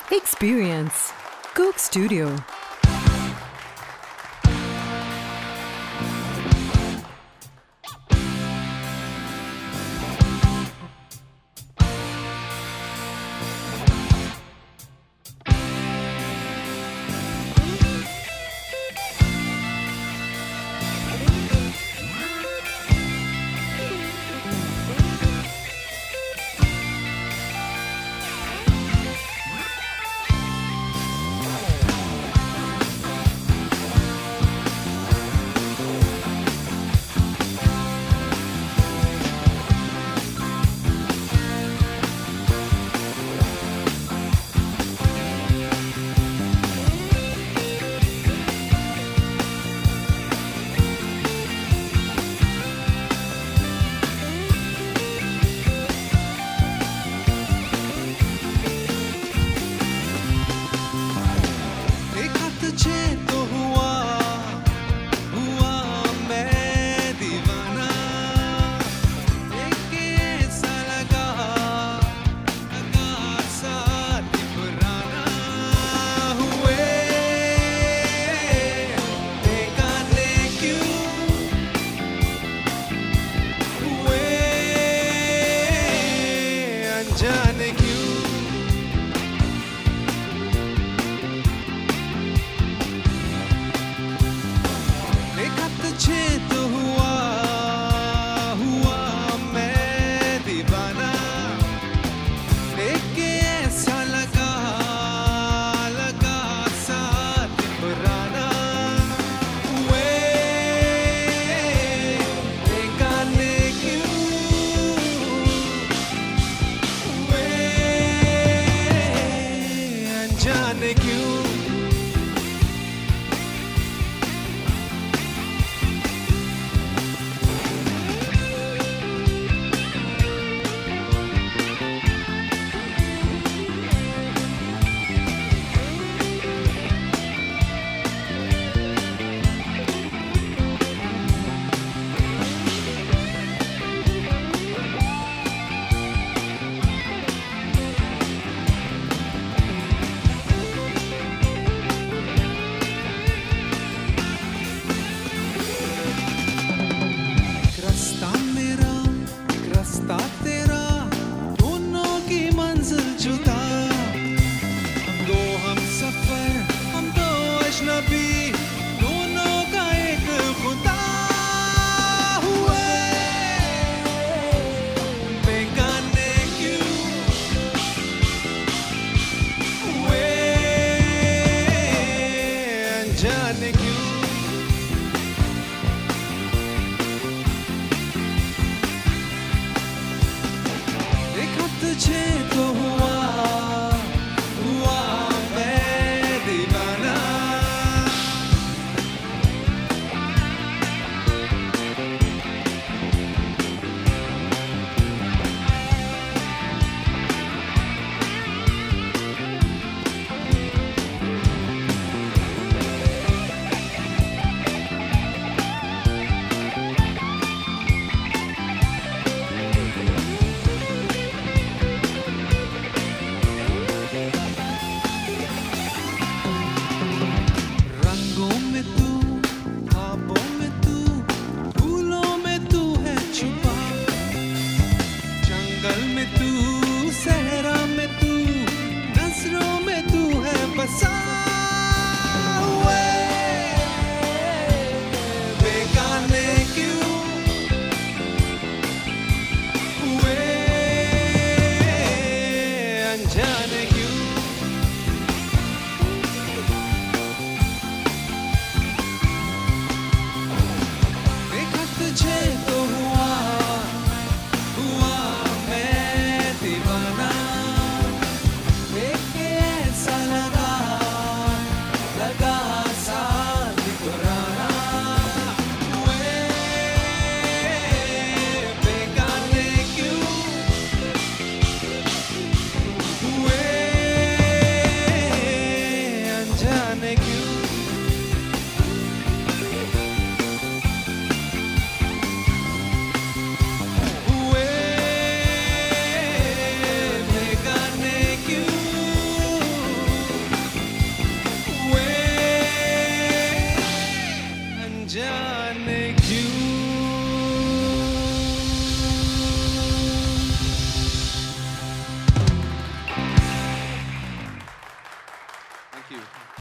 Experience Coke Studio. जाने क्यों देखा तुझे तो हुआ मैं दीवाना देख के ऐसा लगा साथ पुराना हुए बेगाने क्यों जाने क्यों रास्ता तेरा दोनों की मंजिल जुदा दो हम सफर हम दो अजनबी दोनों का एक खुदा हुए बेगाने क्यों हुए अनजाने क्यों तुझे तो हुआ मैं दीवाना बसा हुए बेगाने क्यों हुए अनजाने